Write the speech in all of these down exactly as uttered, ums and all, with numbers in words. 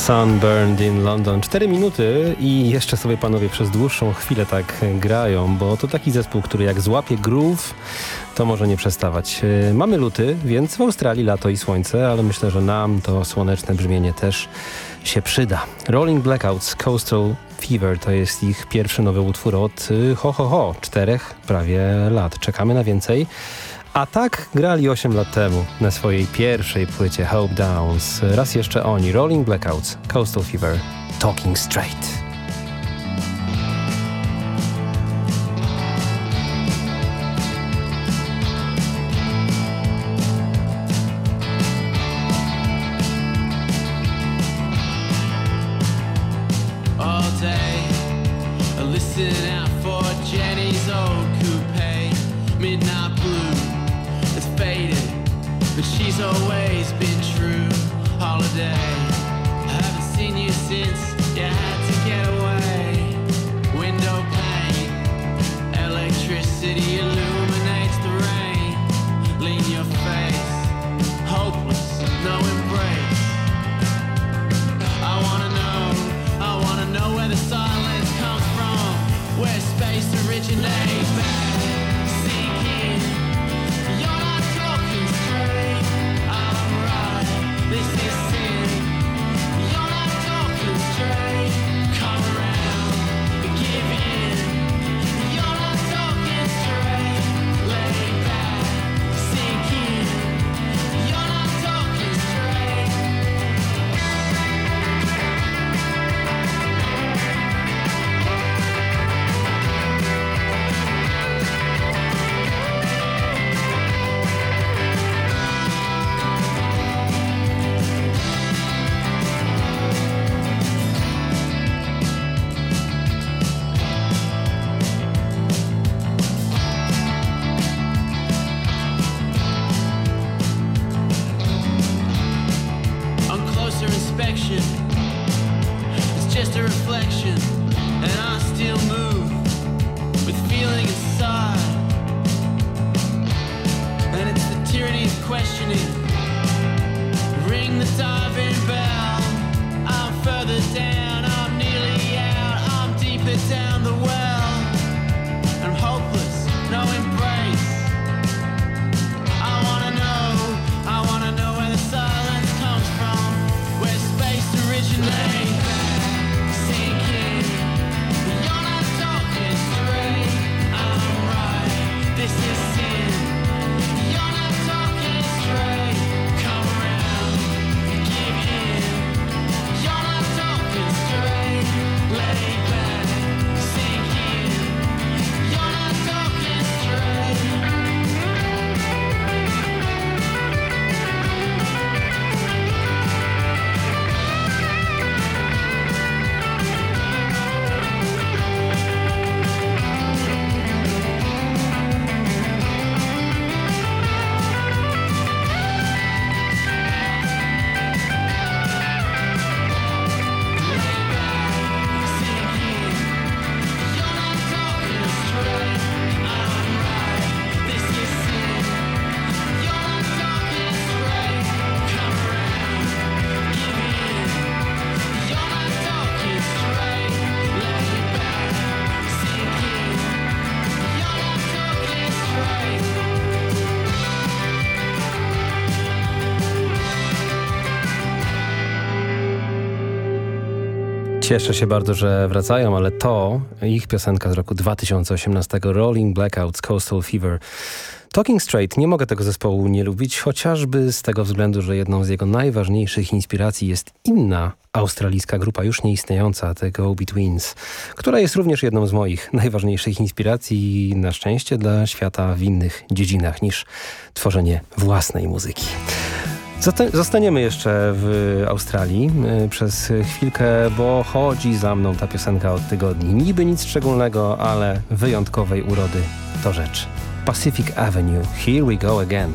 Sunburned in London. Cztery minuty i jeszcze sobie panowie przez dłuższą chwilę tak grają, bo to taki zespół, który jak złapie groove, to może nie przestawać. Mamy luty, więc w Australii lato i słońce, ale myślę, że nam to słoneczne brzmienie też się przyda. Rolling Blackouts, Coastal Fever to jest ich pierwszy nowy utwór od ho ho ho, czterech prawie lat. Czekamy na więcej. A tak grali osiem lat temu na swojej pierwszej płycie Hope Downs. Raz jeszcze oni, Rolling Blackouts, Coastal Fever, Talking Straight. She's always been true. Holiday, I haven't seen you since you had to get away. Window pane, electricity illuminates the rain. Lean your face, hopeless, no embrace. I wanna know, I wanna know where the silence comes from, where space originates. Sinking, you're not talking straight. This is sin. You're not talking straight. Come around, give in. You're not talking straight. Lay back, sink in. You're not talking straight. It's just a reflection, and I still move with feeling inside. And it's the tyranny of questioning. Ring the diving bell. I'm further down, I'm nearly out, I'm deeper down the well. I'm hopeless, no embrace. I wanna know, I wanna know where the silence comes from, where space originates. Sinking, you're not talking straight. I'm right, this is sin. You're not talking straight. Come around, give in. You're not talking straight. Lay back, sink in. You're not talking straight. Cieszę się bardzo, że wracają, ale to ich piosenka z roku dwa tysiące osiemnastego, Rolling Blackouts, Coastal Fever. Talking Straight, nie mogę tego zespołu nie lubić, chociażby z tego względu, że jedną z jego najważniejszych inspiracji jest inna australijska grupa, już nieistniejąca, The Go-Betweens, która jest również jedną z moich najważniejszych inspiracji, na szczęście dla świata w innych dziedzinach niż tworzenie własnej muzyki. Zostaniemy jeszcze w Australii y, przez chwilkę, bo chodzi za mną ta piosenka od tygodni. Niby nic szczególnego, ale wyjątkowej urody to rzecz. Pacific Avenue, Here We Go Again.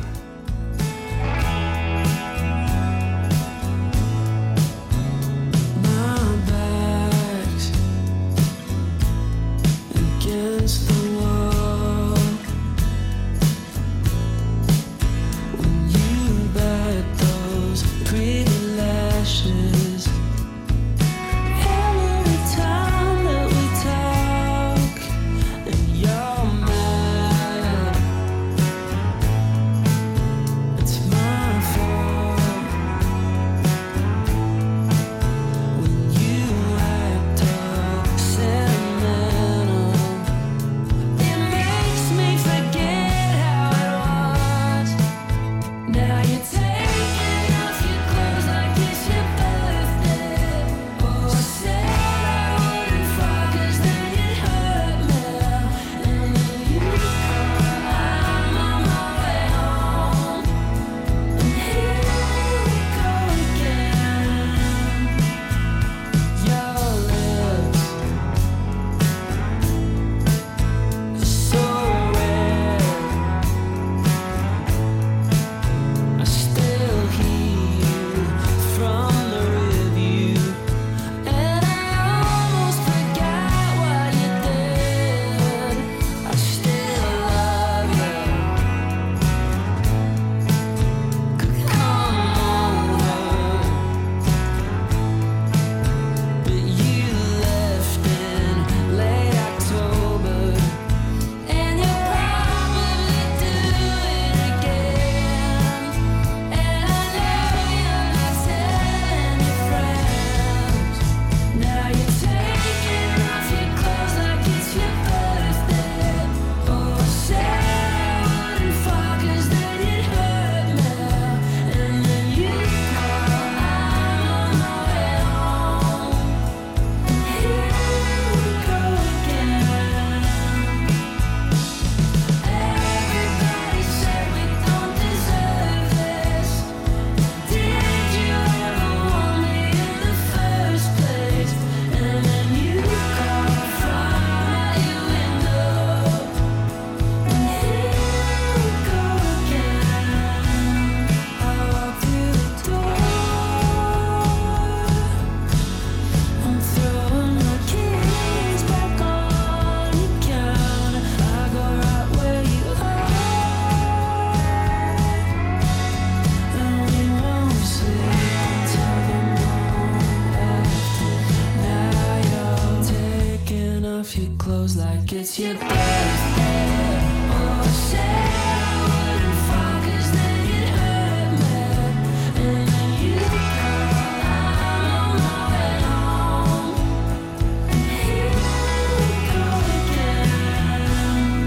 like it's your birthday. Oh, say I wouldn't fall 'cause then you'd hurt me. And then you come on my way home. And here we go again.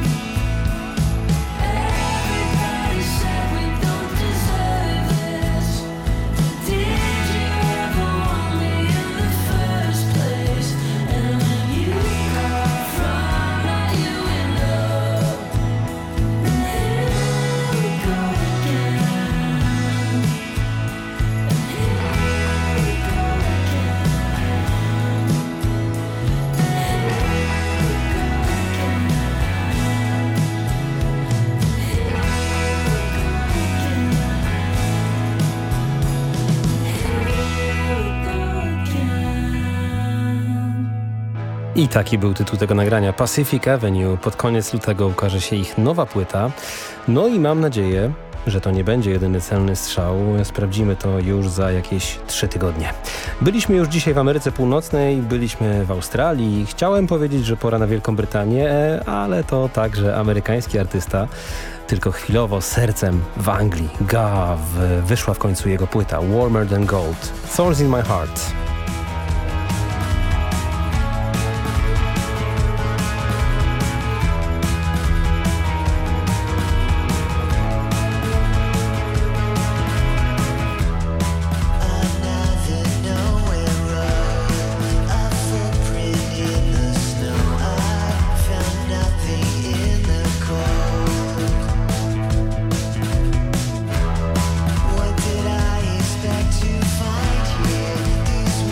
Everybody said we don't deserve this. Did you ever want me in the first place? And when you come from, are you in love? And here we go again. And here we go again. And here we go again. I taki był tytuł tego nagrania. Pacific Avenue. Pod koniec lutego ukaże się ich nowa płyta. No i mam nadzieję, że to nie będzie jedyny celny strzał. Sprawdzimy to już za jakieś trzy tygodnie. Byliśmy już dzisiaj w Ameryce Północnej, byliśmy w Australii. Chciałem powiedzieć, że pora na Wielką Brytanię, ale to także amerykański artysta. Tylko chwilowo sercem w Anglii. Gav. Wyszła w końcu jego płyta Warmer Than Gold. Thorns in My Heart. What did I expect to find here? These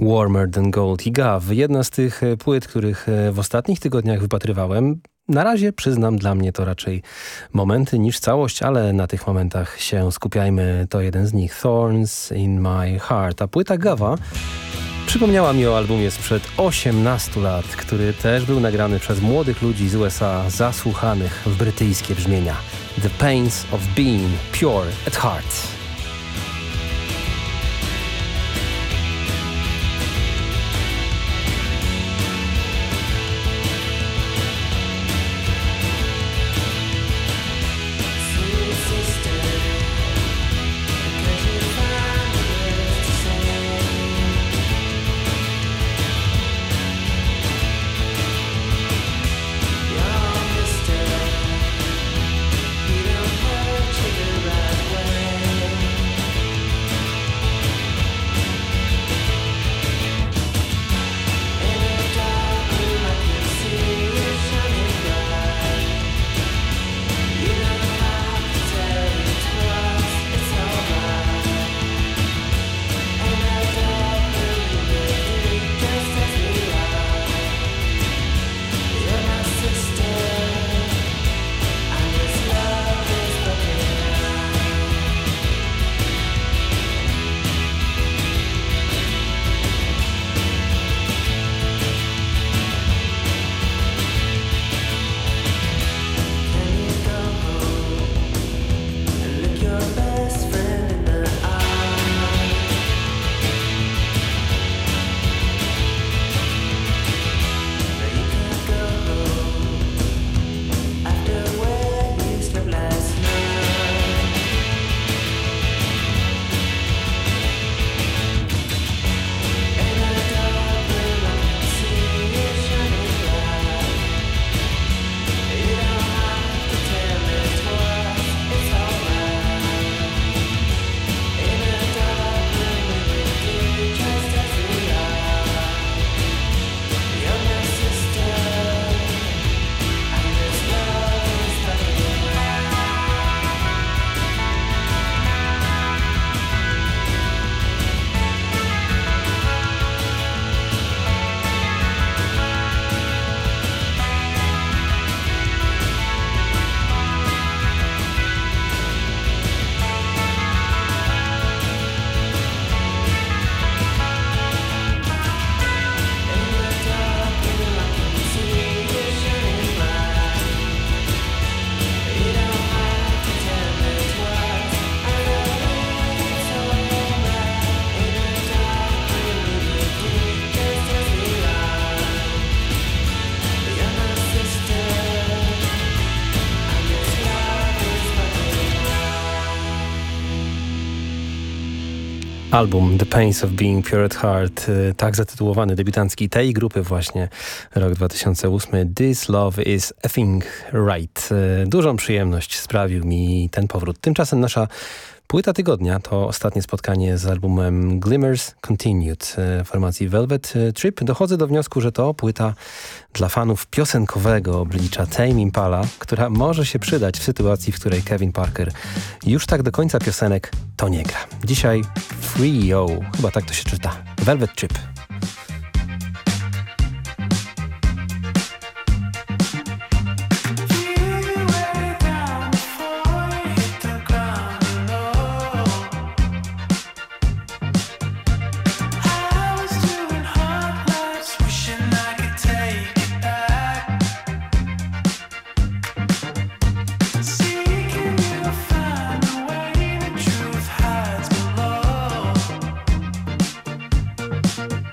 Warmer Than Gold i Gav. Jedna z tych płyt, których w ostatnich tygodniach wypatrywałem. Na razie, przyznam, dla mnie to raczej momenty niż całość, ale na tych momentach się skupiajmy. To jeden z nich, Thorns in My Heart. A płyta Gava przypomniała mi o albumie sprzed osiemnastu lat, który też był nagrany przez młodych ludzi z U S A, zasłuchanych w brytyjskie brzmienia. The Pains of Being Pure at Heart. Album The Pains of Being Pure at Heart, tak zatytułowany, debiutancki tej grupy właśnie, rok dwa tysiące ósmy. This Love is a Thing Right. Dużą przyjemność sprawił mi ten powrót. Tymczasem nasza płyta tygodnia to ostatnie spotkanie z albumem Glimmers Continued formacji Velvet Trip. Dochodzę do wniosku, że to płyta dla fanów piosenkowego oblicza Tame Impala, która może się przydać w sytuacji, w której Kevin Parker już tak do końca piosenek to nie gra. Dzisiaj Free Yo, chyba tak to się czyta. Velvet Trip. Thank you.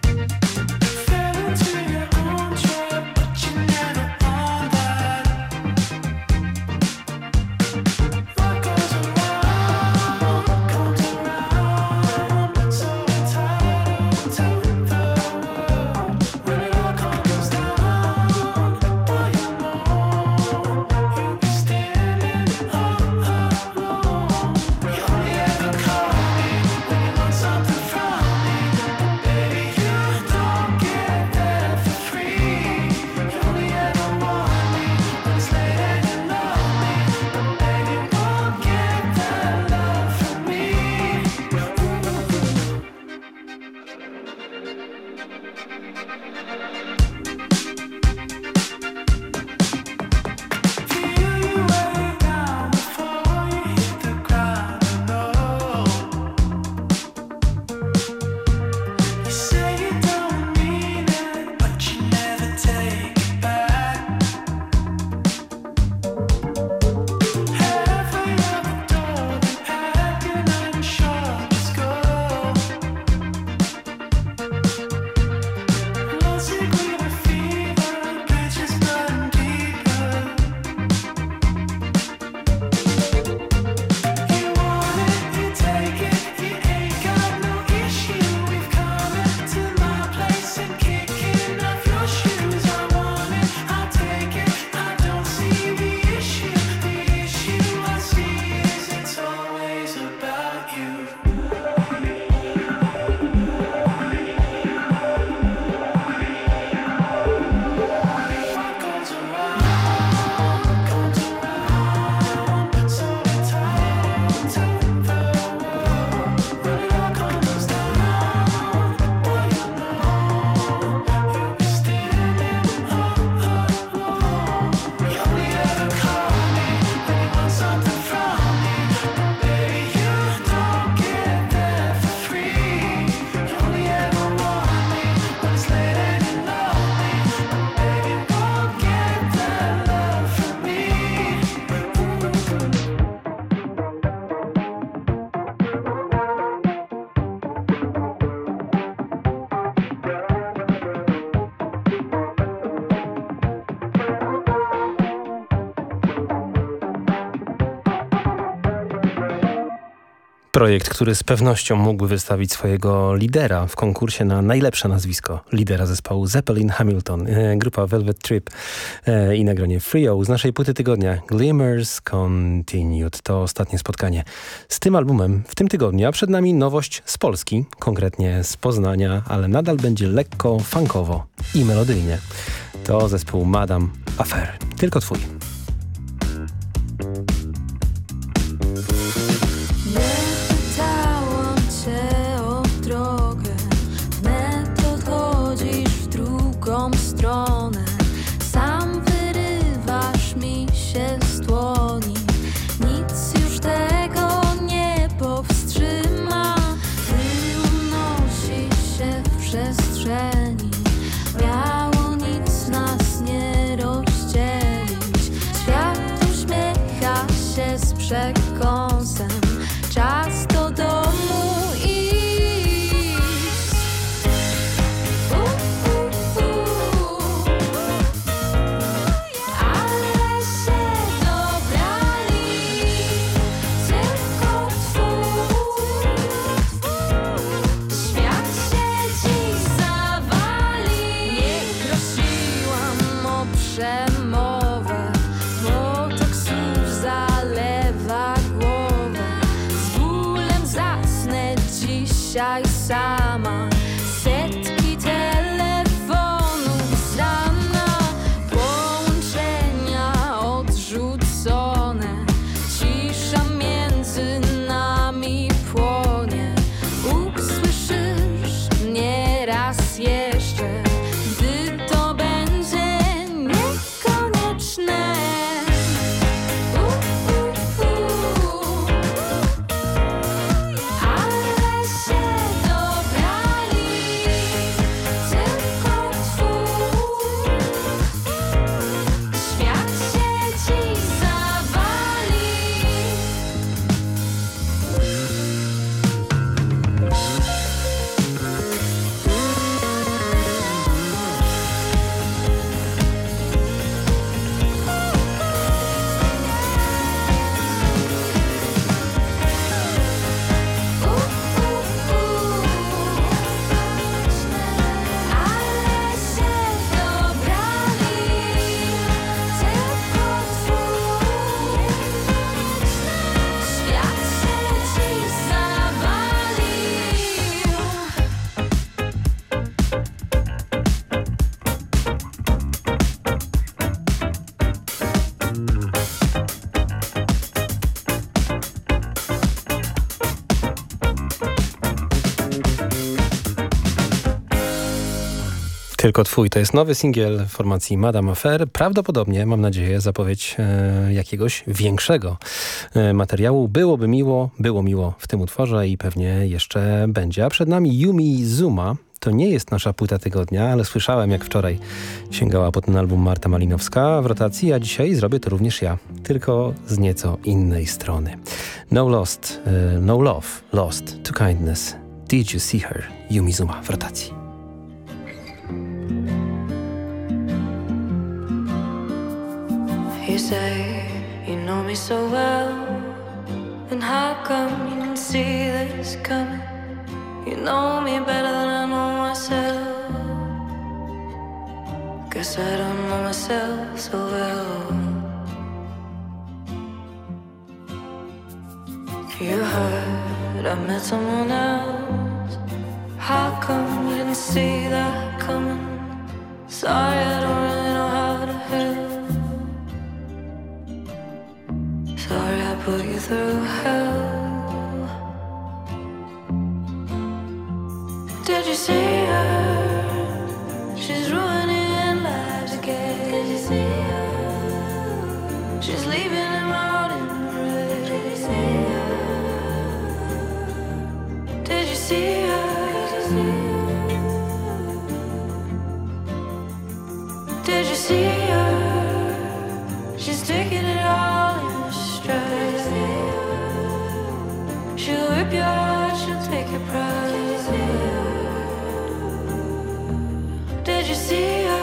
Projekt, który z pewnością mógłby wystawić swojego lidera w konkursie na najlepsze nazwisko lidera zespołu Zeppelin Hamilton, e, grupa Velvet Trip e, i nagranie Frio z naszej płyty tygodnia Glimmers Continued. To ostatnie spotkanie z tym albumem w tym tygodniu, a przed nami nowość z Polski, konkretnie z Poznania, ale nadal będzie lekko funkowo i melodyjnie. To zespół Madame Affair. Tylko twój. Stronę. Sam wyrywasz mi się z dłoni. Nic już tego nie powstrzyma. Ty unosi się w przestrzeni. Miało nic nas nie rozdzielić. Świat uśmiecha się z przekąsem. Czas do domu iść. Dzisiaj sama setki telefonów z rana, połączenia odrzucone, cisza między nami płonie. Usłyszysz mnie raz jeszcze, gdy to będzie niekonieczne. Tylko twój to jest nowy singiel formacji Madame Affair. Prawdopodobnie, mam nadzieję, zapowiedź e, jakiegoś większego e, materiału. Byłoby miło, było miło w tym utworze i pewnie jeszcze będzie. A przed nami Yumi Zuma. To nie jest nasza płyta tygodnia, ale słyszałem, jak wczoraj sięgała po ten album Marta Malinowska w rotacji, a dzisiaj zrobię to również ja, tylko z nieco innej strony. No Lost, e, No Love, Lost to Kindness. Did you see her? Yumi Zuma w rotacji. You say you know me so well, then how come you didn't see this coming? You know me better than I know myself. Guess I don't know myself so well. You heard but I met someone else. How come you didn't see that coming? Sorry, I don't really know how to help. Sorry I put you through hell. Did you see her? She's ruining lives again. Did you see her? She's leaving him out in the rain. Did you see her? Did you see her? Did you see her? She's taking it all in stride. She'll rip your heart, she'll take your pride. Did you see her?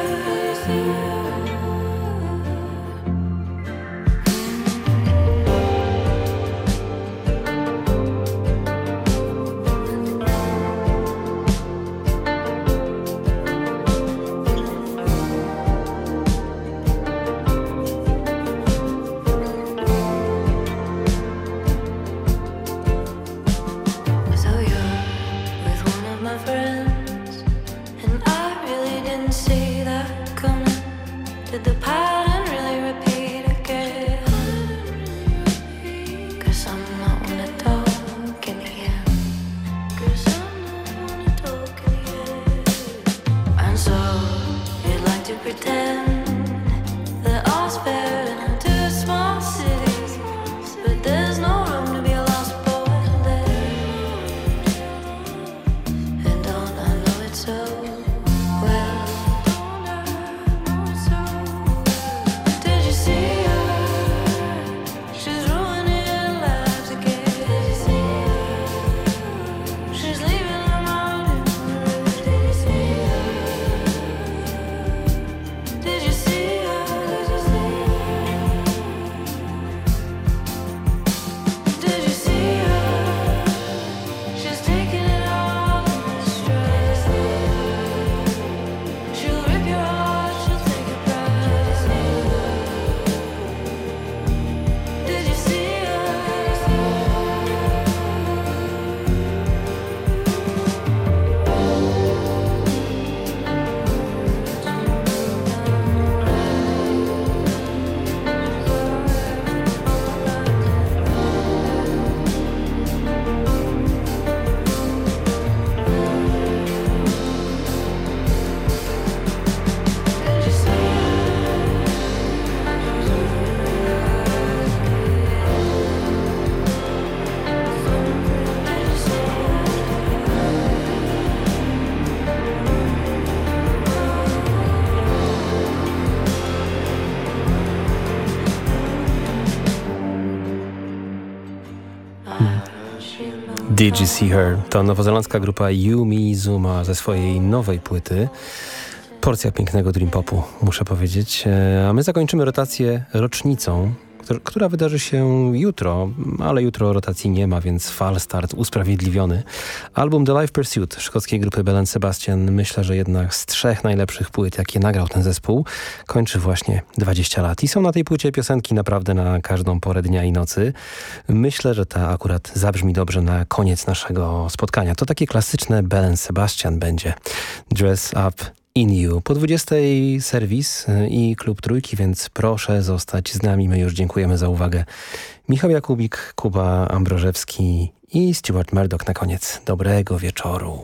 Did You See Her? To nowozelandzka grupa Yumi Zuma ze swojej nowej płyty. Porcja pięknego dream popu, muszę powiedzieć. A my zakończymy rotację rocznicą, która wydarzy się jutro, ale jutro rotacji nie ma, więc falstart usprawiedliwiony. Album The Live Pursuit szkockiej grupy Belle and Sebastian, myślę, że jednak z trzech najlepszych płyt, jakie nagrał ten zespół, kończy właśnie dwadzieścia lat. I są na tej płycie piosenki naprawdę na każdą porę dnia i nocy. Myślę, że ta akurat zabrzmi dobrze na koniec naszego spotkania. To takie klasyczne Belle and Sebastian będzie. Dress Up In You. Po dwudziestej serwis i Klub Trójki, więc proszę zostać z nami. My już dziękujemy za uwagę. Michał Jakubik, Kuba Ambrożewski i Stuart Murdoch na koniec. Dobrego wieczoru.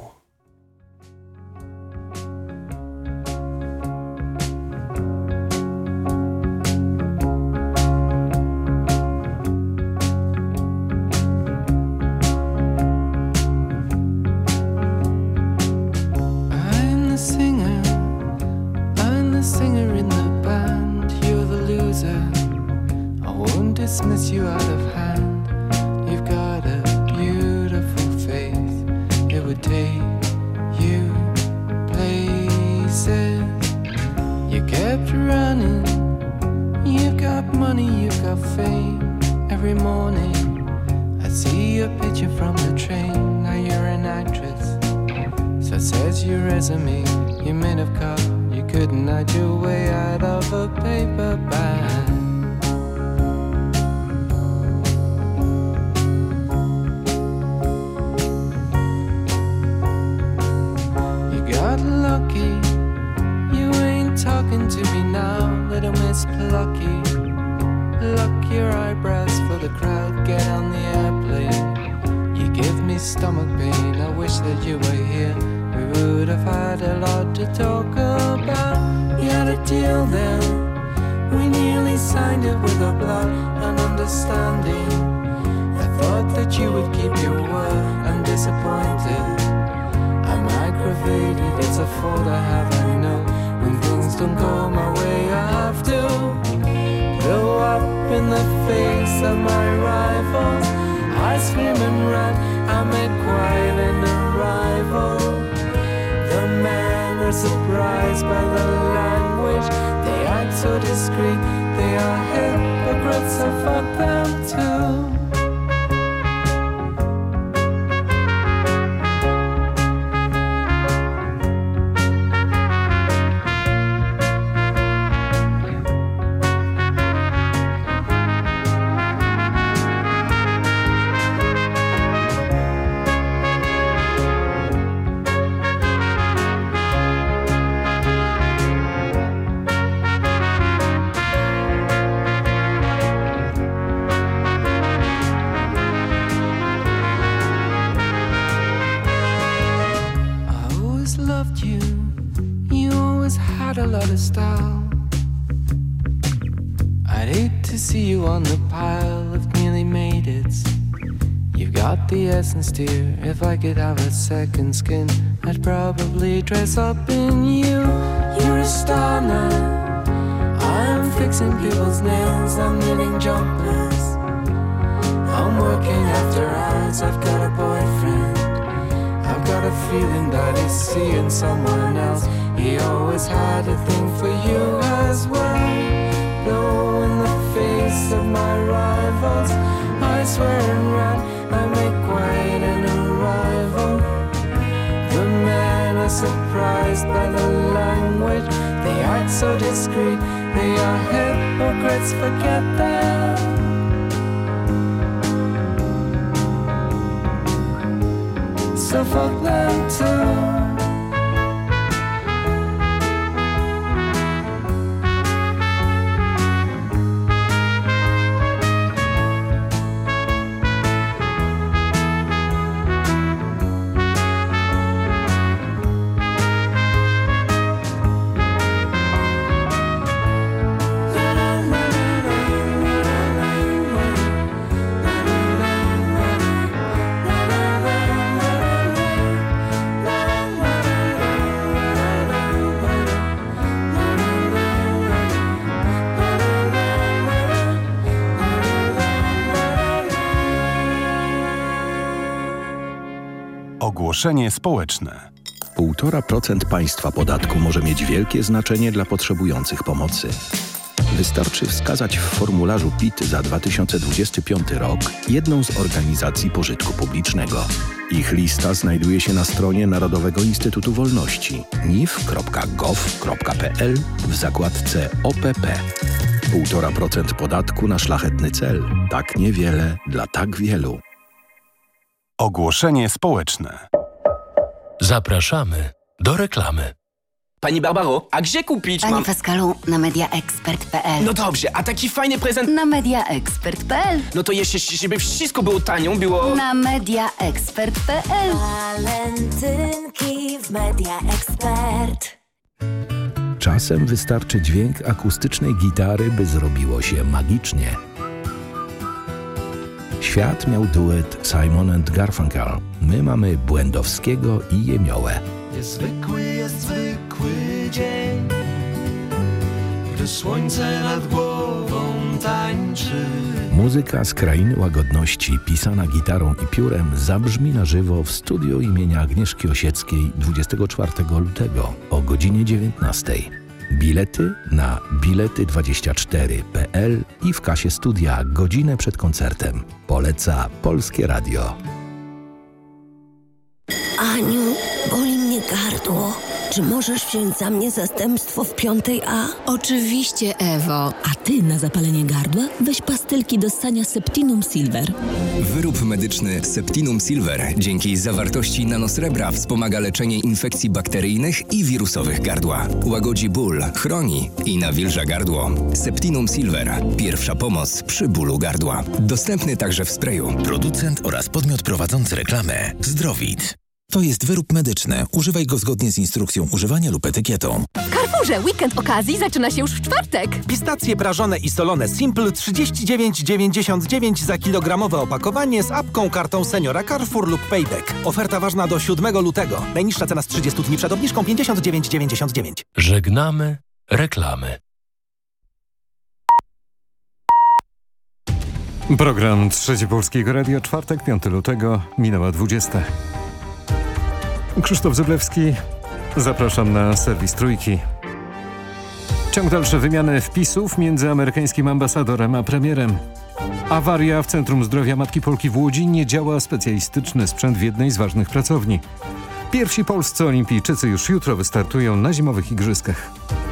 Dismiss you out of hand. You've got a beautiful face. It would take you places. You kept running. You've got money, you've got fame. Every morning I see your picture from the train. Now you're an actress, so says your resume. You may have caught, you couldn't hide your way out of a paper bag. Miss Plucky. Lock your eyebrows for the crowd, get on the airplane. You give me stomach pain, I wish that you were here. We would have had a lot to talk about. You had a deal then, we nearly signed it with our blood and understanding. I thought that you would keep your word, I'm disappointed. I'm aggravated, it's a fault I have, I know. When things don't go my way, I have to blow up in the face of my rivals. I scream and run, I make quite an arrival. The men are surprised by the language. They act so discreet, they are hypocrites, so fuck them too. Dear, if I could have a second skin, I'd probably dress up in you. You're a star now. I'm fixing people's nails, I'm knitting jumpers. I'm working after hours, I've got a boyfriend. I've got a feeling that he's seeing someone else. He always had a thing for you as well. Blow in the face of my rivals, I swear and run, I make quite an arrival. The men are surprised by the language. They act so discreet, they are hypocrites, forget them. So fuck them too. Ogłoszenie społeczne. Półtora procent państwa podatku może mieć wielkie znaczenie dla potrzebujących pomocy. Wystarczy wskazać w formularzu P I T za dwa tysiące dwudziesty piąty rok jedną z organizacji pożytku publicznego. Ich lista znajduje się na stronie Narodowego Instytutu Wolności N I W kropka gov kropka p l w zakładce O P P. Półtora procent podatku na szlachetny cel. Tak niewiele dla tak wielu. Ogłoszenie społeczne. Zapraszamy do reklamy. Pani Barbaro, a gdzie kupić Panie mam... Pascalu, na mediaexpert kropka p l. No dobrze, a taki fajny prezent... Na mediaexpert kropka p l. No to jeszcze, żeby wszystko było tanio, było... Na mediaexpert kropka p l. Walentynki w Media Expert. Czasem wystarczy dźwięk akustycznej gitary, by zrobiło się magicznie. Świat miał duet Simon and Garfunkel. My mamy Błędowskiego i Jemiołę. Niezwykły jest zwykły dzień, gdy słońce nad głową tańczy. Muzyka z krainy łagodności, pisana gitarą i piórem, zabrzmi na żywo w studiu imienia Agnieszki Osieckiej dwudziestego czwartego lutego o godzinie dziewiętnastej. Bilety na bilety dwadzieścia cztery kropka p l i w kasie studia godzinę przed koncertem. Poleca Polskie Radio. Aniu, boli mnie gardło. Czy możesz wziąć za mnie zastępstwo w piątej A? Oczywiście, Ewo. A ty na zapalenie gardła weź pastylki do ssania Septinum Silver. Wyrób medyczny Septinum Silver dzięki zawartości nanosrebra wspomaga leczenie infekcji bakteryjnych i wirusowych gardła. Łagodzi ból, chroni i nawilża gardło. Septinum Silver. Pierwsza pomoc przy bólu gardła. Dostępny także w sprayu. Producent oraz podmiot prowadzący reklamę Zdrowit. To jest wyrób medyczny. Używaj go zgodnie z instrukcją używania lub etykietą. W Carrefourze weekend okazji zaczyna się już w czwartek. Pistacje prażone i solone Simple trzydzieści dziewięć dziewięćdziesiąt dziewięć za kilogramowe opakowanie z apką, kartą Seniora Carrefour lub Payback. Oferta ważna do siódmego lutego. Najniższa cena z trzydziestu dni przed obniżką pięćdziesiąt dziewięć dziewięćdziesiąt dziewięć. Żegnamy reklamy. Program Trzecie Polskiego Radia, czwartek, piątego lutego, minęła dwudziesta. Krzysztof Zyblewski, zapraszam na serwis Trójki. Ciąg dalszy wymiany wpisów między amerykańskim ambasadorem a premierem. Awaria w Centrum Zdrowia Matki Polki w Łodzi, nie działa specjalistyczny sprzęt w jednej z ważnych pracowni. Pierwsi polscy olimpijczycy już jutro wystartują na zimowych igrzyskach.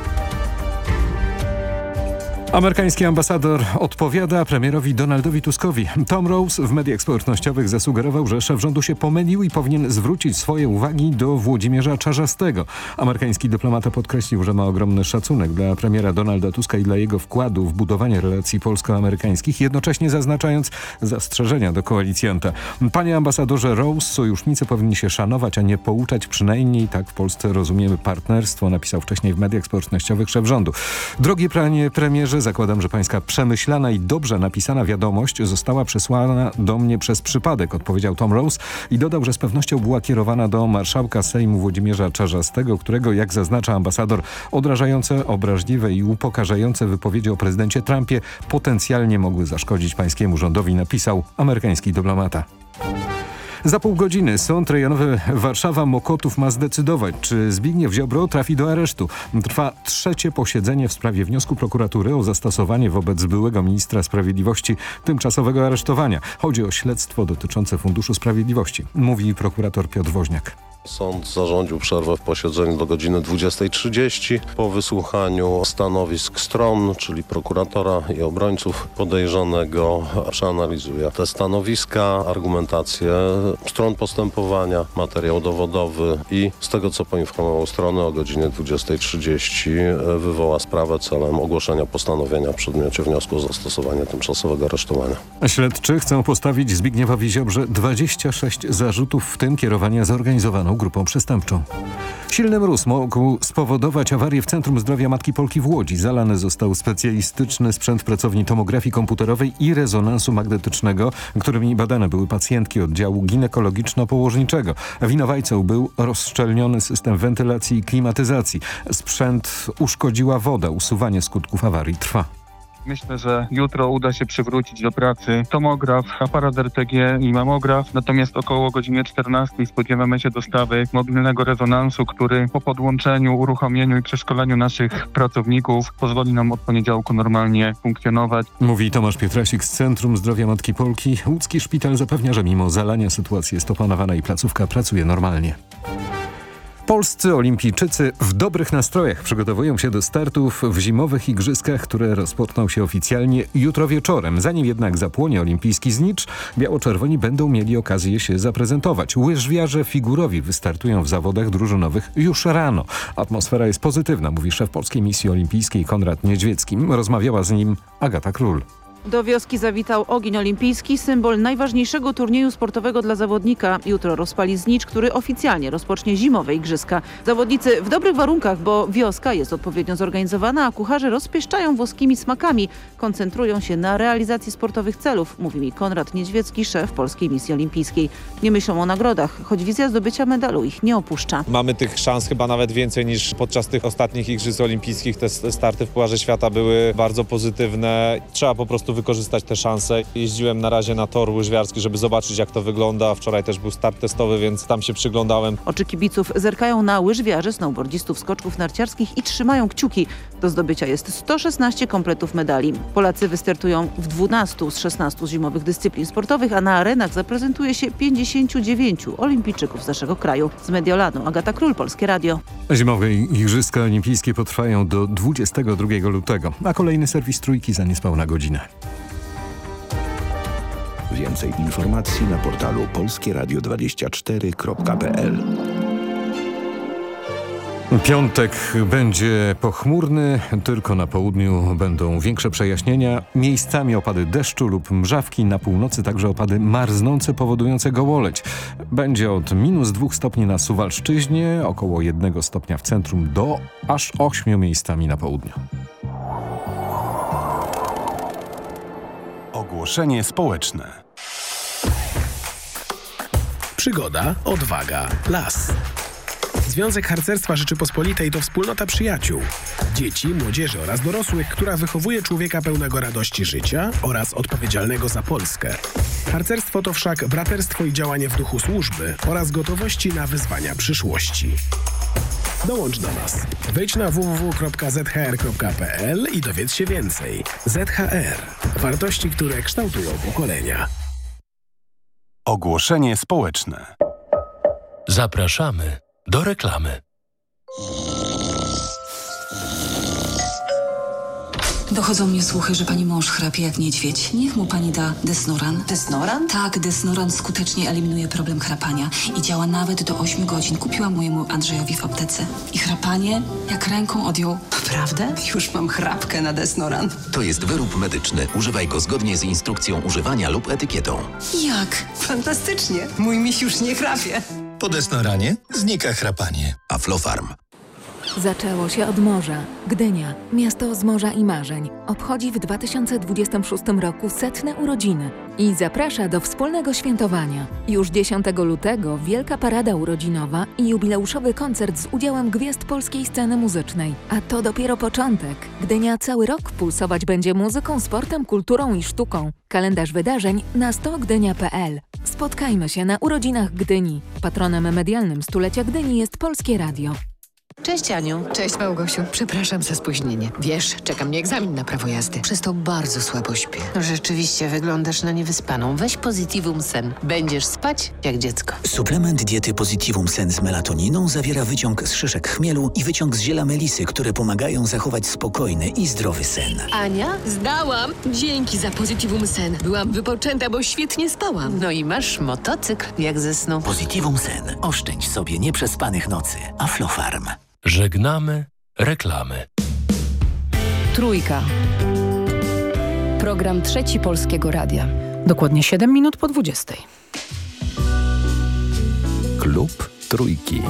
Amerykański ambasador odpowiada premierowi Donaldowi Tuskowi. Tom Rose w mediach społecznościowych zasugerował, że szef rządu się pomylił i powinien zwrócić swoje uwagi do Włodzimierza Czarzastego. Amerykański dyplomata podkreślił, że ma ogromny szacunek dla premiera Donalda Tuska i dla jego wkładu w budowanie relacji polsko-amerykańskich, jednocześnie zaznaczając zastrzeżenia do koalicjanta. Panie ambasadorze Rose, sojusznicy powinni się szanować, a nie pouczać, przynajmniej tak w Polsce rozumiemy partnerstwo, napisał wcześniej w mediach społecznościowych szef rządu. Drogi panie premierze, zakładam, że pańska przemyślana i dobrze napisana wiadomość została przesłana do mnie przez przypadek, odpowiedział Tom Rose i dodał, że z pewnością była kierowana do marszałka Sejmu Włodzimierza Czarzastego, którego, jak zaznacza ambasador, odrażające, obraźliwe i upokarzające wypowiedzi o prezydencie Trumpie potencjalnie mogły zaszkodzić pańskiemu rządowi, napisał amerykański dyplomata. Za pół godziny Sąd Rejonowy Warszawa-Mokotów ma zdecydować, czy Zbigniew Ziobro trafi do aresztu. Trwa trzecie posiedzenie w sprawie wniosku prokuratury o zastosowanie wobec byłego ministra sprawiedliwości tymczasowego aresztowania. Chodzi o śledztwo dotyczące Funduszu Sprawiedliwości, mówi prokurator Piotr Woźniak. Sąd zarządził przerwę w posiedzeniu do godziny dwudziestej trzydzieści. Po wysłuchaniu stanowisk stron, czyli prokuratora i obrońców podejrzanego, przeanalizuje te stanowiska, argumentację stron postępowania, materiał dowodowy i z tego, co poinformował strony, o godzinie dwudziestej trzydzieści wywoła sprawę celem ogłoszenia postanowienia w przedmiocie wniosku o zastosowanie tymczasowego aresztowania. Śledczy chcą postawić Zbigniewowi Ziobrze dwadzieścia sześć zarzutów, w tym kierowania zorganizowaną grupą przestępczą. Silny mróz mógł spowodować awarię w Centrum Zdrowia Matki Polki w Łodzi. Zalany został specjalistyczny sprzęt w pracowni tomografii komputerowej i rezonansu magnetycznego, którymi badane były pacjentki oddziału ginekologiczno-położniczego. Winowajcą był rozszczelniony system wentylacji i klimatyzacji. Sprzęt uszkodziła woda. Usuwanie skutków awarii trwa. Myślę, że jutro uda się przywrócić do pracy tomograf, aparat R T G i mamograf. Natomiast około godziny czternastej spodziewamy się dostawy mobilnego rezonansu, który po podłączeniu, uruchomieniu i przeszkoleniu naszych pracowników pozwoli nam od poniedziałku normalnie funkcjonować. Mówi Tomasz Pietrasik z Centrum Zdrowia Matki Polki. Łódzki szpital zapewnia, że mimo zalania sytuacja jest opanowana i placówka pracuje normalnie. Polscy olimpijczycy w dobrych nastrojach przygotowują się do startów w zimowych igrzyskach, które rozpoczną się oficjalnie jutro wieczorem. Zanim jednak zapłonie olimpijski znicz, biało-czerwoni będą mieli okazję się zaprezentować. Łyżwiarze figurowi wystartują w zawodach drużynowych już rano. Atmosfera jest pozytywna, mówi szef Polskiej Misji Olimpijskiej Konrad Niedźwiecki. Rozmawiała z nim Agata Król. Do wioski zawitał ogień olimpijski, symbol najważniejszego turnieju sportowego dla zawodnika. Jutro rozpali znicz, który oficjalnie rozpocznie zimowe igrzyska. Zawodnicy w dobrych warunkach, bo wioska jest odpowiednio zorganizowana, a kucharze rozpieszczają włoskimi smakami. Koncentrują się na realizacji sportowych celów, mówi mi Konrad Niedźwiecki, szef Polskiej Misji Olimpijskiej. Nie myślą o nagrodach, choć wizja zdobycia medalu ich nie opuszcza. Mamy tych szans chyba nawet więcej niż podczas tych ostatnich igrzysk olimpijskich. Te starty w Pucharze Świata były bardzo pozytywne. Trzeba po prostu prostu wykorzystać te szanse. Jeździłem na razie na tor łyżwiarski, żeby zobaczyć, jak to wygląda. Wczoraj też był start testowy, więc tam się przyglądałem. Oczy kibiców zerkają na łyżwiarzy, snowboardzistów, skoczków narciarskich i trzymają kciuki. Do zdobycia jest sto szesnaście kompletów medali. Polacy wystartują w dwunastu z szesnastu zimowych dyscyplin sportowych, a na arenach zaprezentuje się pięćdziesięciu dziewięciu olimpijczyków z naszego kraju. Z Mediolanu Agata Król, Polskie Radio. Zimowe Igrzyska Olimpijskie potrwają do dwudziestego drugiego lutego, a kolejny serwis Trójki za niespełna godzinę. Więcej informacji na portalu polskie radio dwadzieścia cztery kropka p l. Piątek będzie pochmurny, tylko na południu będą większe przejaśnienia, miejscami opady deszczu lub mrzawki, na północy także opady marznące powodujące gołoleć. Będzie od minus dwóch stopni na Suwalszczyźnie, około jednego stopnia w centrum do aż ośmiu miejscami na południu. Ogłoszenie społeczne. Przygoda, odwaga, las. Związek Harcerstwa Rzeczypospolitej to wspólnota przyjaciół, dzieci, młodzieży oraz dorosłych, która wychowuje człowieka pełnego radości życia oraz odpowiedzialnego za Polskę. Harcerstwo to wszak braterstwo i działanie w duchu służby oraz gotowości na wyzwania przyszłości. Dołącz do nas. Wejdź na w w w kropka z h r kropka p l i dowiedz się więcej. Z H R. Wartości, które kształtują pokolenia. Ogłoszenie społeczne. Zapraszamy do reklamy. Dochodzą mnie słuchy, że pani mąż chrapie jak niedźwiedź. Niech mu pani da Desnoran. Desnoran? Tak, Desnoran skutecznie eliminuje problem chrapania i działa nawet do ośmiu godzin. Kupiłam mojemu Andrzejowi w aptece. I chrapanie jak ręką odjął. Naprawdę? Już mam chrapkę na Desnoran. To jest wyrób medyczny. Używaj go zgodnie z instrukcją używania lub etykietą. Jak? Fantastycznie. Mój miś już nie chrapie. Po Desnoranie znika chrapanie. Aflofarm. Zaczęło się od morza. Gdynia, miasto z morza i marzeń, obchodzi w dwa tysiące dwudziestym szóstym roku setne urodziny i zaprasza do wspólnego świętowania. Już dziesiątego lutego wielka parada urodzinowa i jubileuszowy koncert z udziałem gwiazd polskiej sceny muzycznej. A to dopiero początek. Gdynia cały rok pulsować będzie muzyką, sportem, kulturą i sztuką. Kalendarz wydarzeń na sto gdynia kropka p l. Spotkajmy się na urodzinach Gdyni. Patronem medialnym stulecia Gdyni jest Polskie Radio. Cześć Aniu. Cześć Małgosiu. Przepraszam za spóźnienie. Wiesz, czeka mnie egzamin na prawo jazdy. Przez to bardzo słabo śpię. Rzeczywiście wyglądasz na niewyspaną. Weź Positivum Sen. Będziesz spać jak dziecko. Suplement diety Positivum Sen z melatoniną zawiera wyciąg z szyszek chmielu i wyciąg z ziela melisy, które pomagają zachować spokojny i zdrowy sen. Ania? Zdałam. Dzięki za Positivum Sen. Byłam wypoczęta, bo świetnie spałam. No i masz motocykl jak ze snu. Positivum Sen. Oszczędź sobie nieprzespanych nocy. Aflofarm. Żegnamy reklamy. Trójka. Program Trzeci Polskiego Radia. Dokładnie siedem minut po dwudziestej. Klub Trójki.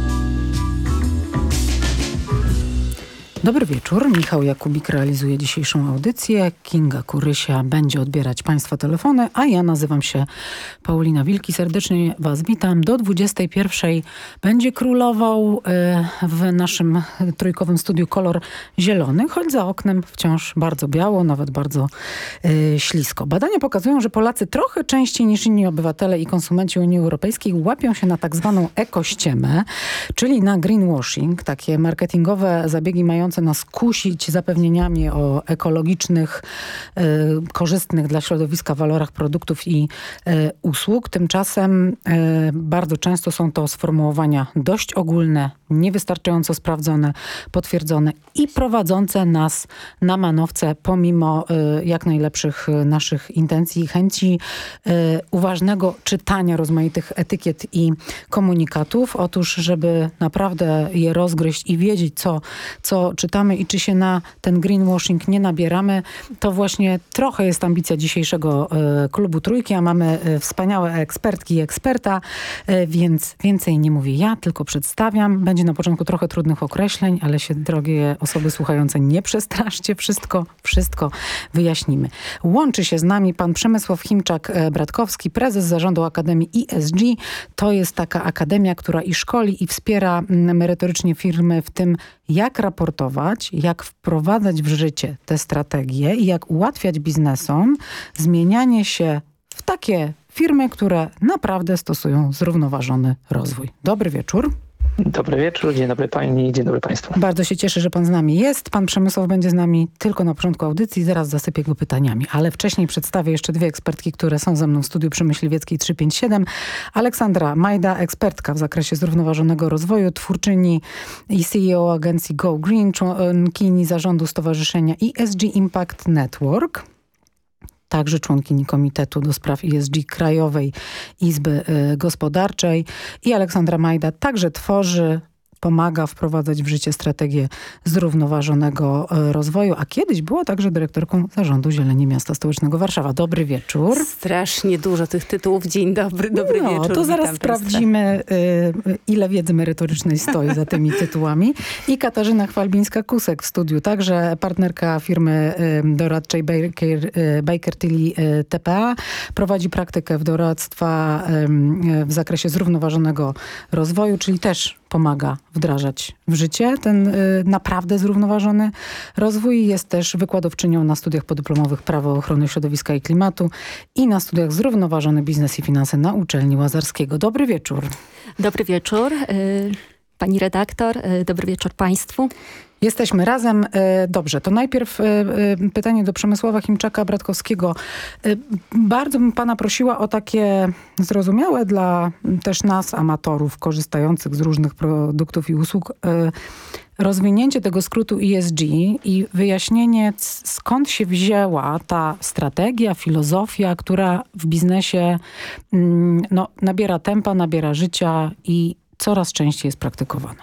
Dobry wieczór. Michał Jakubik realizuje dzisiejszą audycję. Kinga Kurysia będzie odbierać Państwa telefony, a ja nazywam się Paulina Wilki. Serdecznie Was witam. Do dwudziestej pierwszej będzie królował w naszym trójkowym studiu kolor zielony, choć za oknem wciąż bardzo biało, nawet bardzo ślisko. Badania pokazują, że Polacy trochę częściej niż inni obywatele i konsumenci Unii Europejskiej łapią się na tak zwaną ekościemę, czyli na greenwashing, takie marketingowe zabiegi mające nas kusić zapewnieniami o ekologicznych, y, korzystnych dla środowiska walorach produktów i y, usług. Tymczasem y, bardzo często są to sformułowania dość ogólne, niewystarczająco sprawdzone, potwierdzone i prowadzące nas na manowce pomimo y, jak najlepszych naszych intencji i chęci y, uważnego czytania rozmaitych etykiet i komunikatów. Otóż, żeby naprawdę je rozgryźć i wiedzieć, co, co czytamy i czy się na ten greenwashing nie nabieramy, to właśnie trochę jest ambicja dzisiejszego y, klubu Trójki, a mamy y, wspaniałe ekspertki i eksperta, y, więc więcej nie mówię ja, tylko przedstawiam. Będzie na początku trochę trudnych określeń, ale się, drogie osoby słuchające, nie przestraszcie. Wszystko, wszystko wyjaśnimy. Łączy się z nami pan Przemysław Chimczak-Bratkowski, prezes zarządu Akademii E S G. To jest taka akademia, która i szkoli, i wspiera merytorycznie firmy w tym, jak raportować edukować, jak wprowadzać w życie te strategie i jak ułatwiać biznesom zmienianie się w takie firmy, które naprawdę stosują zrównoważony rozwój. Dobry wieczór. Dobry wieczór, dzień dobry Pani, dzień dobry Państwu. Bardzo się cieszę, że Pan z nami jest. Pan Przemysław będzie z nami tylko na początku audycji, zaraz zasypię go pytaniami. Ale wcześniej przedstawię jeszcze dwie ekspertki, które są ze mną w studiu przy Myśliwieckiej trzysta pięćdziesiąt siedem. Aleksandra Majda, ekspertka w zakresie zrównoważonego rozwoju, twórczyni i C E O agencji Go Green, członkini zarządu Stowarzyszenia E S G Impact Network. Także członkini Komitetu do Spraw E S G Krajowej Izby y, Gospodarczej. I Aleksandra Majda także tworzy, pomaga wprowadzać w życie strategię zrównoważonego y, rozwoju, a kiedyś była także dyrektorką Zarządu Zieleni Miasta Stołecznego Warszawa. Dobry wieczór. Strasznie dużo tych tytułów. Dzień dobry, dobry no, wieczór. To zaraz sprawdzimy, y, ile wiedzy merytorycznej stoi za tymi tytułami. I Katarzyna Chwalbińska-Kusek w studiu, także partnerka firmy y, doradczej Baker, y, Baker Tilly y, T P A. Prowadzi praktykę w doradztwa y, w zakresie zrównoważonego rozwoju, czyli też pomaga wdrażać w życie ten y, naprawdę zrównoważony rozwój. Jest też wykładowczynią na studiach podyplomowych Prawo Ochrony Środowiska i Klimatu i na studiach Zrównoważony Biznes i Finanse na Uczelni Łazarskiego. Dobry wieczór. Dobry wieczór. Y, pani redaktor, y, dobry wieczór Państwu. Jesteśmy razem. Dobrze, to najpierw pytanie do Przemysława Chimczaka-Bratkowskiego. Bardzo bym pana prosiła o takie zrozumiałe dla też nas, amatorów, korzystających z różnych produktów i usług, rozwinięcie tego skrótu E S G i wyjaśnienie, skąd się wzięła ta strategia, filozofia, która w biznesie no, nabiera tempa, nabiera życia i coraz częściej jest praktykowana.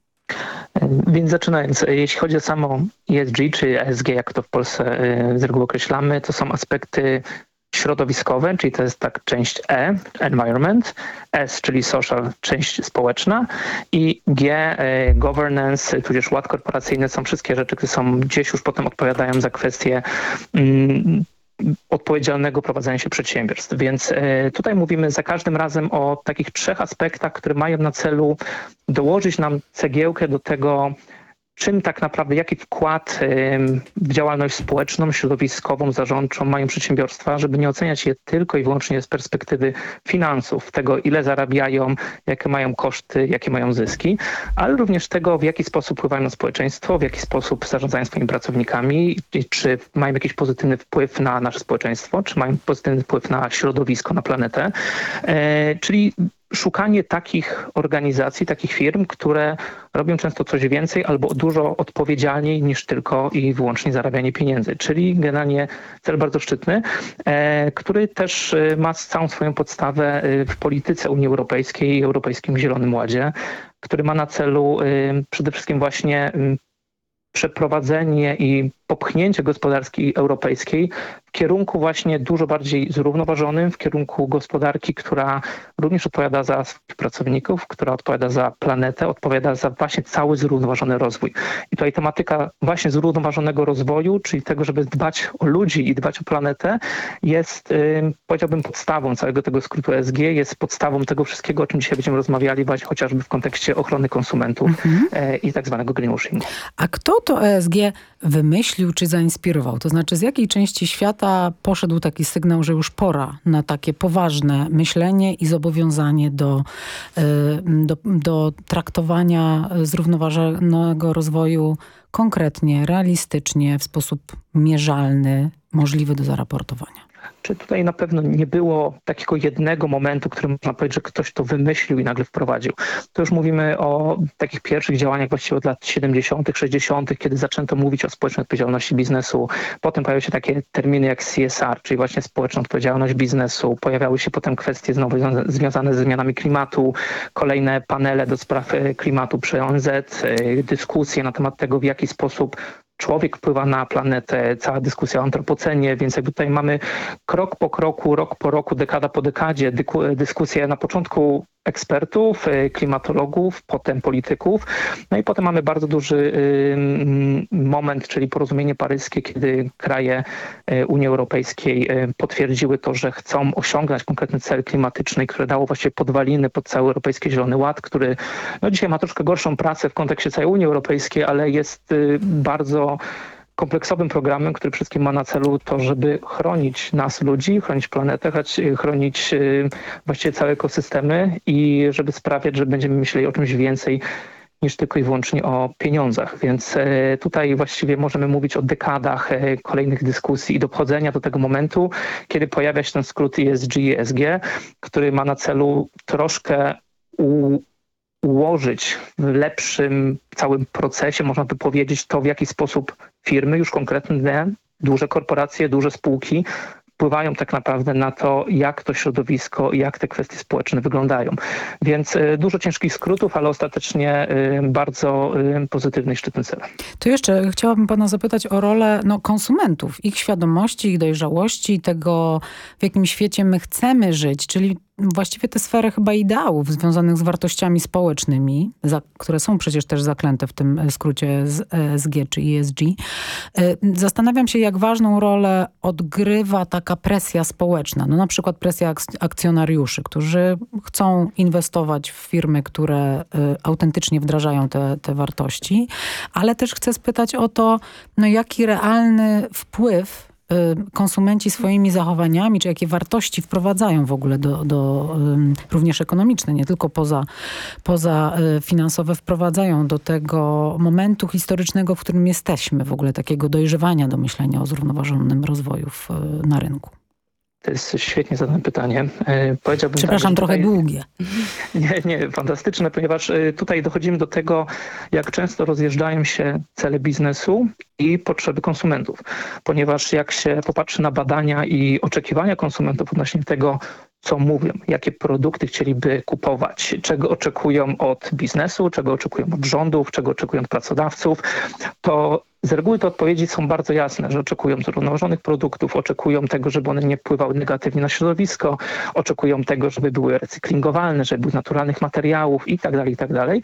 Więc zaczynając, jeśli chodzi o samo E S G, czy E S G, jak to w Polsce z reguły określamy, to są aspekty środowiskowe, czyli to jest tak część E, environment, S, czyli social, część społeczna i G, governance, tudzież ład korporacyjny, są wszystkie rzeczy, które są gdzieś już potem odpowiadają za kwestie mm, odpowiedzialnego prowadzenia się przedsiębiorstw. Więc y, tutaj mówimy za każdym razem o takich trzech aspektach, które mają na celu dołożyć nam cegiełkę do tego, czym tak naprawdę, jaki wkład y, w działalność społeczną, środowiskową, zarządczą mają przedsiębiorstwa, żeby nie oceniać je tylko i wyłącznie z perspektywy finansów, tego ile zarabiają, jakie mają koszty, jakie mają zyski, ale również tego, w jaki sposób wpływają na społeczeństwo, w jaki sposób zarządzają swoimi pracownikami, czy mają jakiś pozytywny wpływ na nasze społeczeństwo, czy mają pozytywny wpływ na środowisko, na planetę. E, czyli szukanie takich organizacji, takich firm, które robią często coś więcej albo dużo odpowiedzialniej niż tylko i wyłącznie zarabianie pieniędzy. Czyli generalnie cel bardzo szczytny, e, który też ma całą swoją podstawę w polityce Unii Europejskiej i Europejskim Zielonym Ładzie, który ma na celu e, przede wszystkim właśnie e, przeprowadzenie i popchnięcie gospodarki europejskiej w kierunku właśnie dużo bardziej zrównoważonym, w kierunku gospodarki, która również odpowiada za swoich pracowników, która odpowiada za planetę, odpowiada za właśnie cały zrównoważony rozwój. I tutaj tematyka właśnie zrównoważonego rozwoju, czyli tego, żeby dbać o ludzi i dbać o planetę, jest, yy, powiedziałbym, podstawą całego tego skrótu E S G, jest podstawą tego wszystkiego, o czym dzisiaj będziemy rozmawiali, właśnie chociażby w kontekście ochrony konsumentów mhm. yy, i tak zwanego greenwashingu. A kto to E S G wymyślił czy zainspirował? To znaczy, z jakiej części świata poszedł taki sygnał, że już pora na takie poważne myślenie i zobowiązanie do, do, do traktowania zrównoważonego rozwoju konkretnie, realistycznie, w sposób mierzalny, możliwy do zaraportowania? Czy tutaj na pewno nie było takiego jednego momentu, który można powiedzieć, że ktoś to wymyślił i nagle wprowadził. To już mówimy o takich pierwszych działaniach właściwie od lat siedemdziesiątych, sześćdziesiątych, kiedy zaczęto mówić o społecznej odpowiedzialności biznesu. Potem pojawiły się takie terminy jak C S R, czyli właśnie społeczna odpowiedzialność biznesu. Pojawiały się potem kwestie znowu związane ze zmianami klimatu, kolejne panele do spraw klimatu przy O N Z, dyskusje na temat tego, w jaki sposób człowiek wpływa na planetę, cała dyskusja o antropocenie, więc jakby tutaj mamy krok po kroku, rok po roku, dekada po dekadzie dyskusję na początku ekspertów, klimatologów, potem polityków. No i potem mamy bardzo duży moment, czyli porozumienie paryskie, kiedy kraje Unii Europejskiej potwierdziły to, że chcą osiągnąć konkretny cel klimatyczny, które dało właściwie podwaliny pod cały Europejski Zielony Ład, który no dzisiaj ma troszkę gorszą pracę w kontekście całej Unii Europejskiej, ale jest bardzo kompleksowym programem, który przede wszystkim ma na celu to, żeby chronić nas ludzi, chronić planetę, chronić właściwie całe ekosystemy i żeby sprawiać, że będziemy myśleli o czymś więcej niż tylko i wyłącznie o pieniądzach. Więc tutaj właściwie możemy mówić o dekadach kolejnych dyskusji i dochodzenia do tego momentu, kiedy pojawia się ten skrót E S G i E S G, który ma na celu troszkę u ułożyć w lepszym całym procesie, można by powiedzieć, to w jaki sposób firmy, już konkretne, duże korporacje, duże spółki wpływają tak naprawdę na to, jak to środowisko i jak te kwestie społeczne wyglądają. Więc y, dużo ciężkich skrótów, ale ostatecznie y, bardzo y, pozytywny i szczytny cel. To jeszcze chciałabym pana zapytać o rolę no, konsumentów, ich świadomości, ich dojrzałości, tego w jakim świecie my chcemy żyć, czyli właściwie te sfery chyba ideałów związanych z wartościami społecznymi, za, które są przecież też zaklęte w tym skrócie z E S G czy E S G. Zastanawiam się, jak ważną rolę odgrywa taka presja społeczna. No na przykład presja ak- akcjonariuszy, którzy chcą inwestować w firmy, które y, autentycznie wdrażają te, te wartości, ale też chcę spytać o to, no jaki realny wpływ konsumenci swoimi zachowaniami, czy jakie wartości wprowadzają w ogóle do, do um, również ekonomiczne, nie tylko poza, poza y, finansowe, wprowadzają do tego momentu historycznego, w którym jesteśmy, w ogóle takiego dojrzewania do myślenia o zrównoważonym rozwoju w, na rynku. To jest świetnie zadane pytanie. Powiedziałbym Przepraszam, tak, trochę tutaj... długie. Nie, nie, fantastyczne, ponieważ tutaj dochodzimy do tego, jak często rozjeżdżają się cele biznesu i potrzeby konsumentów. Ponieważ jak się popatrzy na badania i oczekiwania konsumentów odnośnie tego, co mówią, jakie produkty chcieliby kupować, czego oczekują od biznesu, czego oczekują od rządów, czego oczekują od pracodawców, to z reguły te odpowiedzi są bardzo jasne, że oczekują zrównoważonych produktów, oczekują tego, żeby one nie wpływały negatywnie na środowisko, oczekują tego, żeby były recyklingowalne, żeby były z naturalnych materiałów i tak dalej, i tak dalej.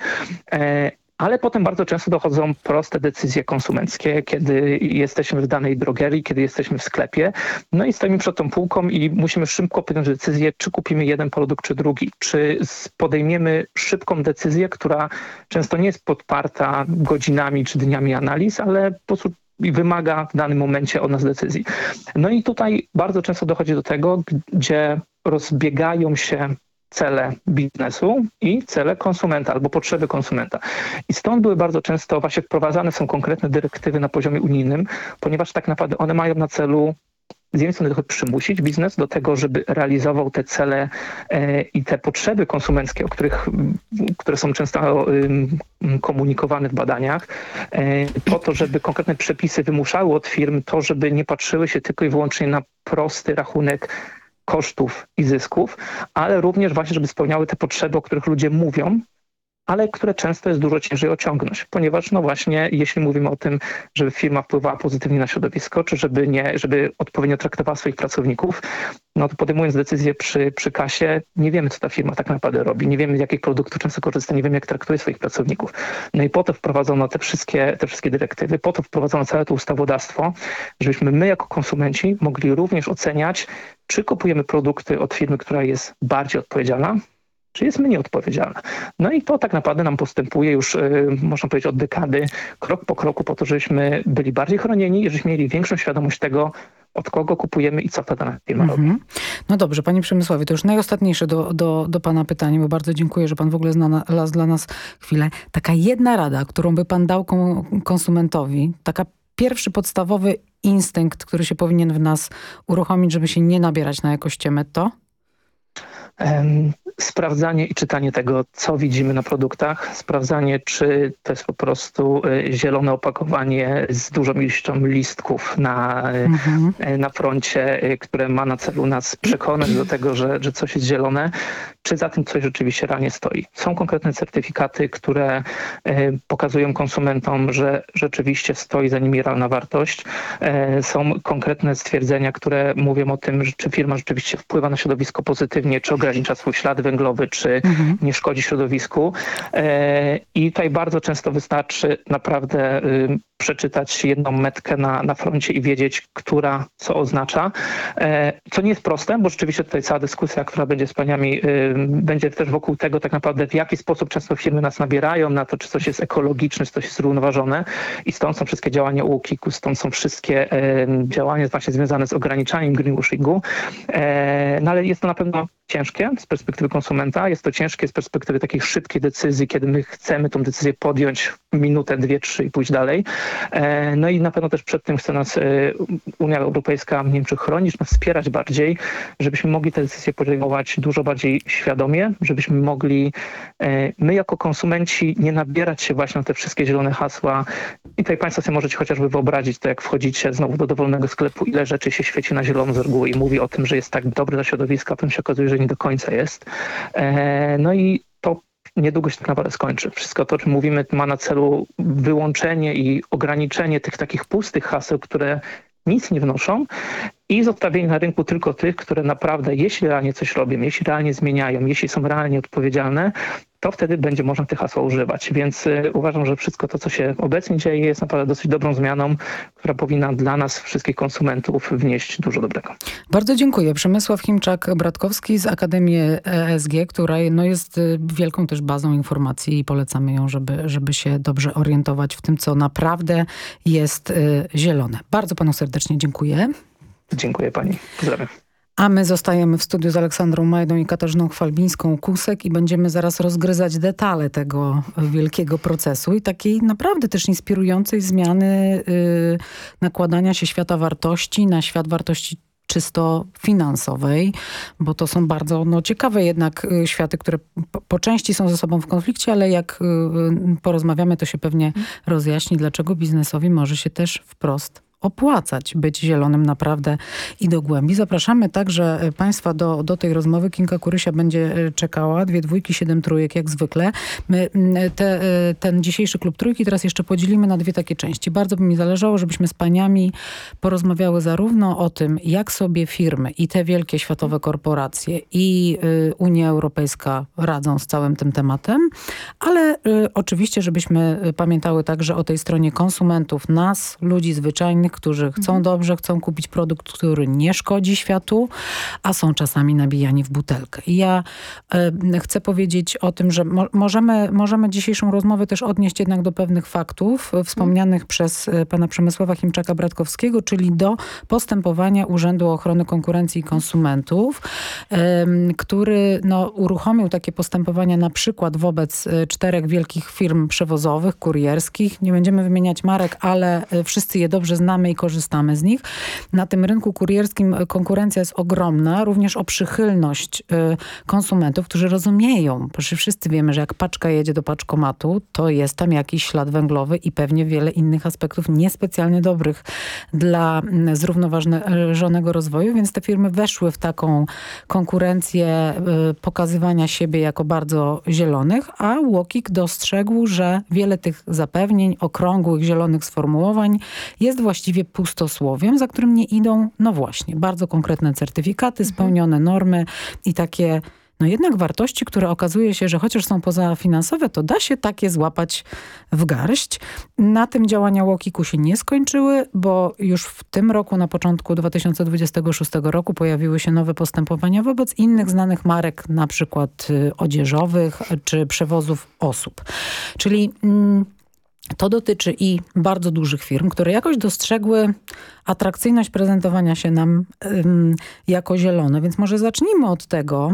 Ale potem bardzo często dochodzą proste decyzje konsumenckie, kiedy jesteśmy w danej drogerii, kiedy jesteśmy w sklepie, no i stoimy przed tą półką i musimy szybko podjąć decyzję, czy kupimy jeden produkt, czy drugi. Czy podejmiemy szybką decyzję, która często nie jest podparta godzinami czy dniami analiz, ale po prostu i wymaga w danym momencie od nas decyzji. No i tutaj bardzo często dochodzi do tego, gdzie rozbiegają się cele biznesu i cele konsumenta albo potrzeby konsumenta. I stąd były bardzo często właśnie wprowadzane są konkretne dyrektywy na poziomie unijnym, ponieważ tak naprawdę one mają na celu z jednej strony trochę przymusić biznes do tego, żeby realizował te cele e, i te potrzeby konsumenckie, o których, które są często e, komunikowane w badaniach, e, po to, żeby konkretne przepisy wymuszały od firm to, żeby nie patrzyły się tylko i wyłącznie na prosty rachunek kosztów i zysków, ale również właśnie, żeby spełniały te potrzeby, o których ludzie mówią, ale które często jest dużo ciężej osiągnąć, ponieważ no właśnie, jeśli mówimy o tym, żeby firma wpływała pozytywnie na środowisko, czy żeby nie, żeby odpowiednio traktowała swoich pracowników, no to podejmując decyzję przy, przy kasie, nie wiemy, co ta firma tak naprawdę robi, nie wiemy, z jakich produktów często korzysta, nie wiemy, jak traktuje swoich pracowników. No i po to wprowadzono te wszystkie, te wszystkie dyrektywy, po to wprowadzono całe to ustawodawstwo, żebyśmy my jako konsumenci mogli również oceniać, czy kupujemy produkty od firmy, która jest bardziej odpowiedzialna, czy jest mniej odpowiedzialna. No i to tak naprawdę nam postępuje już, yy, można powiedzieć, od dekady, krok po kroku, po to, żebyśmy byli bardziej chronieni i żebyśmy mieli większą świadomość tego, od kogo kupujemy i co ta dana firma robi. Mhm. No dobrze, panie Przemysławie, to już najostatniejsze do, do, do pana pytanie, bo bardzo dziękuję, że pan w ogóle znalazł dla nas chwilę. Taka jedna rada, którą by pan dał konsumentowi, taka pierwszy podstawowy instynkt, który się powinien w nas uruchomić, żeby się nie nabierać na jakąś ciemę, to? Um, sprawdzanie i czytanie tego, co widzimy na produktach. Sprawdzanie, czy to jest po prostu y, zielone opakowanie z dużą ilością listków na, mhm. y, na froncie, y, które ma na celu nas przekonać do tego, że, że coś jest zielone, czy za tym coś rzeczywiście realnie stoi. Są konkretne certyfikaty, które y, pokazują konsumentom, że rzeczywiście stoi za nimi realna wartość. Y, są konkretne stwierdzenia, które mówią o tym, że czy firma rzeczywiście wpływa na środowisko pozytywnie, czy ogranicza swój ślad ślad węglowy, czy mhm. nie szkodzi środowisku. I tutaj bardzo często wystarczy naprawdę przeczytać jedną metkę na, na froncie i wiedzieć, która co oznacza. Co nie jest proste, bo rzeczywiście tutaj cała dyskusja, która będzie z paniami, będzie też wokół tego tak naprawdę, w jaki sposób często firmy nas nabierają na to, czy coś jest ekologiczne, czy coś jest zrównoważone. I stąd są wszystkie działania U O K I K-u, stąd są wszystkie działania właśnie związane z ograniczaniem greenwashingu. No ale jest to na pewno ciężkie z perspektywy konsumenta, jest to ciężkie z perspektywy takiej szybkiej decyzji, kiedy my chcemy tą decyzję podjąć minutę, dwie, trzy i pójść dalej. No i na pewno też przed tym chce nas Unia Europejska, nie wiem czy chronić, nas wspierać bardziej, żebyśmy mogli te decyzje podejmować dużo bardziej świadomie, żebyśmy mogli my jako konsumenci nie nabierać się właśnie na te wszystkie zielone hasła. I tutaj Państwo sobie możecie chociażby wyobrazić to, jak wchodzicie znowu do dowolnego sklepu, ile rzeczy się świeci na zielono z reguły i mówi o tym, że jest tak dobre dla środowiska, a potem się okazuje, że nie do końca jest. No i to niedługo się tak naprawdę skończy. Wszystko to, o czym mówimy, ma na celu wyłączenie i ograniczenie tych takich pustych haseł, które nic nie wnoszą i zostawienie na rynku tylko tych, które naprawdę, jeśli realnie coś robią, jeśli realnie zmieniają, jeśli są realnie odpowiedzialne, to wtedy będzie można tych hasła używać. Więc y, uważam, że wszystko to, co się obecnie dzieje, jest naprawdę dosyć dobrą zmianą, która powinna dla nas, wszystkich konsumentów, wnieść dużo dobrego. Bardzo dziękuję. Przemysław Chimczak-Bratkowski z Akademii E S G, która no, jest wielką też bazą informacji i polecamy ją, żeby, żeby się dobrze orientować w tym, co naprawdę jest y, zielone. Bardzo panu serdecznie dziękuję. Dziękuję pani. Pozdrawiam. A my zostajemy w studiu z Aleksandrą Majdą i Katarzyną Chwalbińską-Kusek i będziemy zaraz rozgryzać detale tego wielkiego procesu i takiej naprawdę też inspirującej zmiany yy, nakładania się świata wartości na świat wartości czysto finansowej, bo to są bardzo no, ciekawe jednak y, światy, które po, po części są ze sobą w konflikcie, ale jak y, y, porozmawiamy, to się pewnie rozjaśni, dlaczego biznesowi może się też wprost opłacać być zielonym naprawdę i do głębi. Zapraszamy także Państwa do, do tej rozmowy. Kinga Kurysia będzie czekała. Dwie dwójki, siedem trójek jak zwykle. My te, ten dzisiejszy klub trójki teraz jeszcze podzielimy na dwie takie części. Bardzo by mi zależało, żebyśmy z paniami porozmawiały zarówno o tym, jak sobie firmy i te wielkie światowe korporacje i y, Unia Europejska radzą z całym tym tematem, ale y, oczywiście, żebyśmy pamiętały także o tej stronie konsumentów, nas, ludzi zwyczajnych, którzy chcą mhm. dobrze, chcą kupić produkt, który nie szkodzi światu, a są czasami nabijani w butelkę. I ja y, chcę powiedzieć o tym, że mo możemy, możemy dzisiejszą rozmowę też odnieść jednak do pewnych faktów y, wspomnianych mhm. przez y, pana Przemysława Chimczaka-Bratkowskiego, czyli do postępowania Urzędu Ochrony Konkurencji i Konsumentów, y, który no, uruchomił takie postępowania na przykład wobec y, czterech wielkich firm przewozowych, kurierskich. Nie będziemy wymieniać marek, ale y, wszyscy je dobrze znamy i korzystamy z nich. Na tym rynku kurierskim konkurencja jest ogromna, również o przychylność y, konsumentów, którzy rozumieją, bo wszyscy wiemy, że jak paczka jedzie do paczkomatu, to jest tam jakiś ślad węglowy i pewnie wiele innych aspektów niespecjalnie dobrych dla y, zrównoważonego rozwoju, więc te firmy weszły w taką konkurencję y, pokazywania siebie jako bardzo zielonych, a U O K I K dostrzegł, że wiele tych zapewnień, okrągłych, zielonych sformułowań jest właściwie pustosłowiem, za którym nie idą, no właśnie, bardzo konkretne certyfikaty, spełnione normy i takie, no jednak wartości, które okazuje się, że chociaż są pozafinansowe, to da się takie złapać w garść. Na tym działania U O K I K-u się nie skończyły, bo już w tym roku, na początku dwa tysiące dwudziestego szóstego roku pojawiły się nowe postępowania wobec innych znanych marek, na przykład y, odzieżowych czy przewozów osób. Czyli... Mm, To dotyczy i bardzo dużych firm, które jakoś dostrzegły atrakcyjność prezentowania się nam ym, jako zielone. Więc może zacznijmy od tego,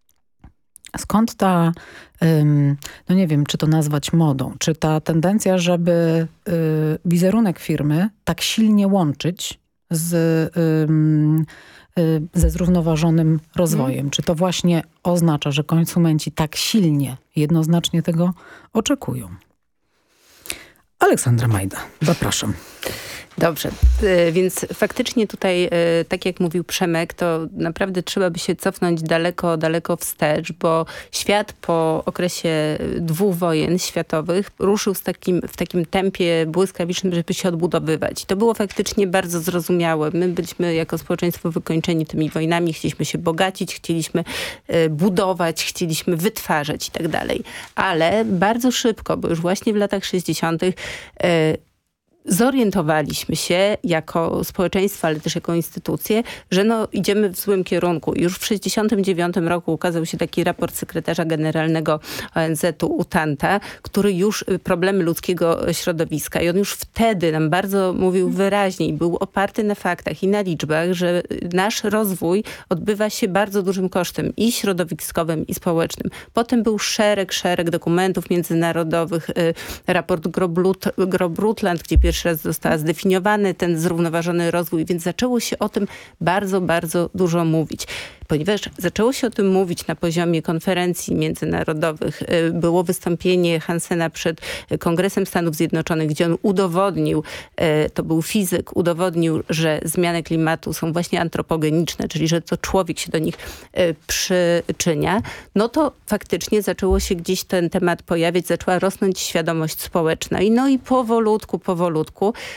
skąd ta, ym, no nie wiem, czy to nazwać modą, czy ta tendencja, żeby y, wizerunek firmy tak silnie łączyć z, ym, y, ze zrównoważonym rozwojem. Hmm. Czy to właśnie oznacza, że konsumenci tak silnie, jednoznacznie tego oczekują? Aleksandra Majda, zapraszam. Dobrze, więc faktycznie tutaj, tak jak mówił Przemek, to naprawdę trzeba by się cofnąć daleko, daleko wstecz, bo świat po okresie dwóch wojen światowych ruszył z takim, w takim tempie błyskawicznym, żeby się odbudowywać. To było faktycznie bardzo zrozumiałe. My byliśmy jako społeczeństwo wykończeni tymi wojnami, chcieliśmy się bogacić, chcieliśmy budować, chcieliśmy wytwarzać i tak dalej. Ale bardzo szybko, bo już właśnie w latach sześćdziesiątych zorientowaliśmy się jako społeczeństwo, ale też jako instytucje, że no idziemy w złym kierunku. Już w sześćdziesiątym dziewiątym roku ukazał się taki raport sekretarza generalnego O N Z u Utanta, który już problemy ludzkiego środowiska i on już wtedy nam bardzo mówił wyraźnie i był oparty na faktach i na liczbach, że nasz rozwój odbywa się bardzo dużym kosztem i środowiskowym i społecznym. Potem był szereg, szereg dokumentów międzynarodowych, raport Grob-Brundtland, gdzie pierwszy raz został zdefiniowany ten zrównoważony rozwój, więc zaczęło się o tym bardzo, bardzo dużo mówić. Ponieważ zaczęło się o tym mówić na poziomie konferencji międzynarodowych, było wystąpienie Hansena przed Kongresem Stanów Zjednoczonych, gdzie on udowodnił, to był fizyk, udowodnił, że zmiany klimatu są właśnie antropogeniczne, czyli że to człowiek się do nich przyczynia, no to faktycznie zaczęło się gdzieś ten temat pojawiać, zaczęła rosnąć świadomość społeczna. I no i powolutku, powolutku